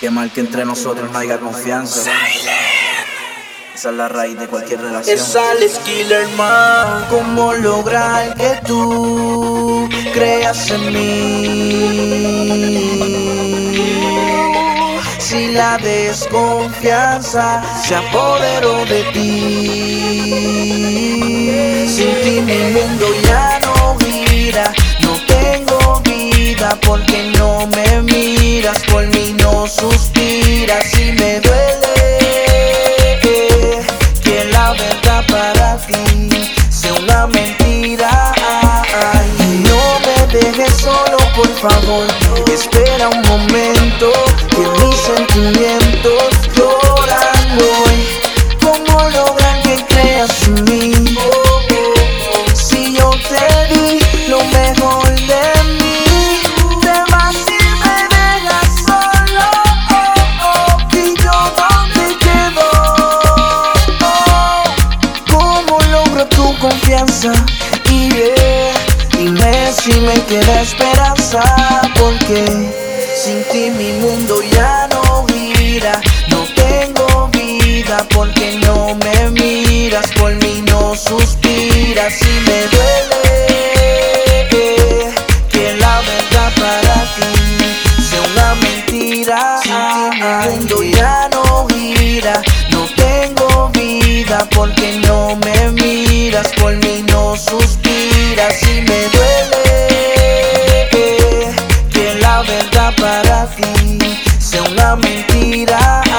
Que mal que entre nosotros no haya confianza. Esa es la raíz de cualquier relación. Es Alex Killer, man. ¿Cómo lograr que tú creas en mí? Si la desconfianza se apoderó de ti. Sin ti mi mundo ya no gira. No tengo vida porque no me miras. Por mí no suspiras y me duele que la verdad para ti sea una mentira. No me dejes solo, por favor. Espera un momento, que mis sentimientos lloran hoy. ¿Cómo lograr que creas en mí? Si yo te di lo mejor de mí, te vas y me dejas solo. ¿Y yo dónde quedo? ¿Cómo logro tu confianza? Dime si me queda esperanza, porque sin ti mi mundo ya no gira. No tengo vida porque no me miras. Por mí no suspiras y me duele que la verdad para ti sea una mentira. Sin ti mi mundo ya no gira. No tengo vida porque no me miras. Por mí no suspiras y me duele que la verdad para ti sea una mentira.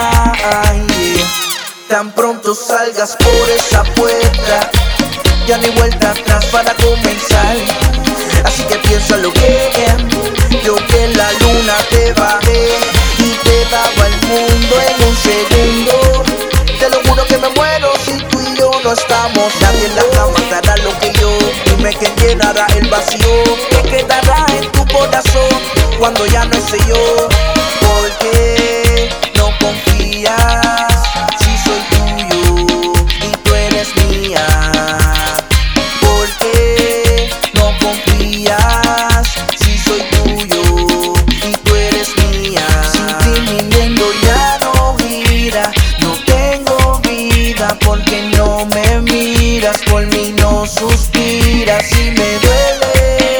Tan pronto salgas por esa puerta, ya no hay vuelta atrás para comenzar. Así que piénsalo bien. Yo que en la luna te bajé y te daba el mundo en un segundo. Te lo juro que me muero si tú y yo no estamos. Nadie en la cama dará lo que yo. Dime quién llenará el vacío que quedará en tu corazón cuando ya no esté yo. Porque no confías si soy tuyo y tú eres mía. Porque no confías si soy tuyo y tú eres mía. Sin ti mi mundo ya no gira. No tengo vida porque no me miras. Por mí no suspiras y me duele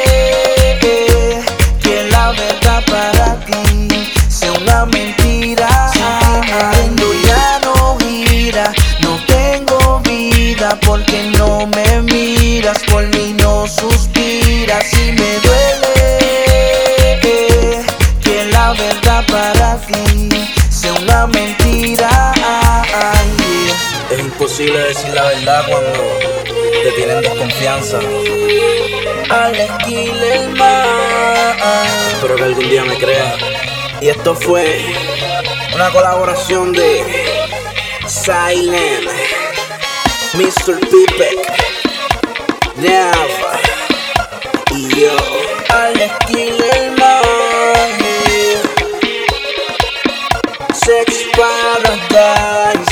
que la verdad para ti sea una mentira. Sin ti mi mundo ya no gira. No tengo vida porque no me miras. Por mí no suspiras y me duele que la verdad para ti sea una mentira. Es imposible decir la verdad cuando te tienen desconfianza. Alex Killer, man. Espero que algún día me creas. Y esto fue una colaboración de Silent, Mr. Pipek, Nav y yo. Alex Killer, man. Sex Paradise.